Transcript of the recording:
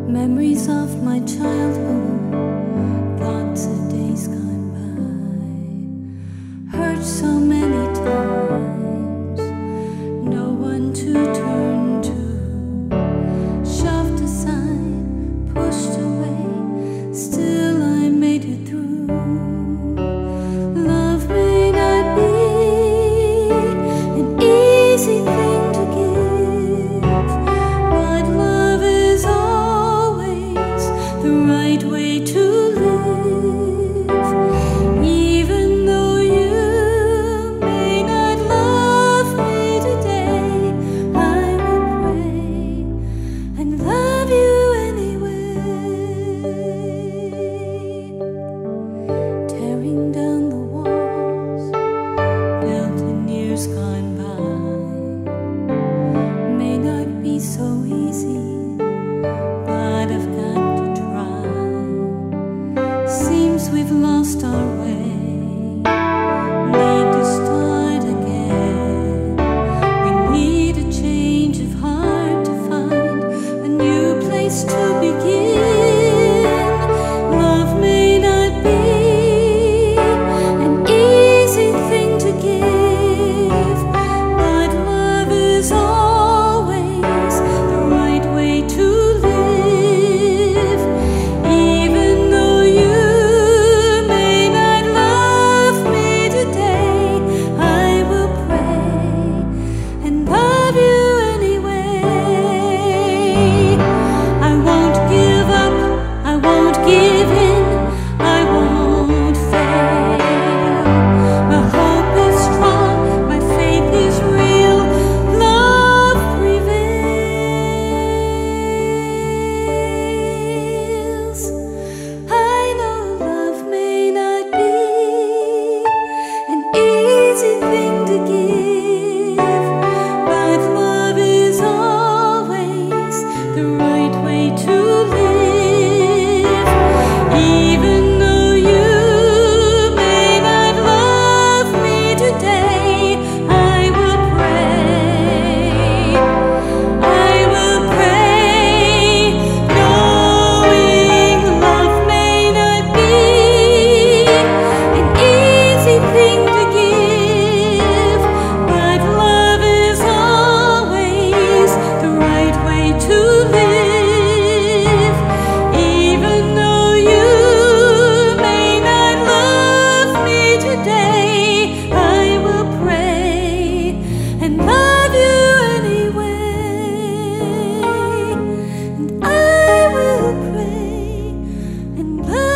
Memories of my childhood, thoughts of days gone by, hurt so many times, no one to turn to, shoved aside, pushed away, still I made it through. Love may not be an easy thing to give, but love is always the right way to live. Even though you may not love me today, I will pray and love you anyway. Tearing down the walls built in years gone by may not be so easy, but I've got to try. Seems we've lost our way, need to start again. We need a change of heart to find a new place to begin. Love may not be an easy thing to give, but love is always the right way to live. Even though you may not love me today, I will pray and love you anyway. I won't give up, I won't give in, I won't fail. My hope is strong, my faith is real, love prevails. I know love may not be an easy thing to give, but love is always the right way to live. Even though you may not love me today, I will pray, knowing love may not be an easy thing to give, but love is always the right way to live. Even though you may not love me today, I will pray and love you anyway. And I will pray and love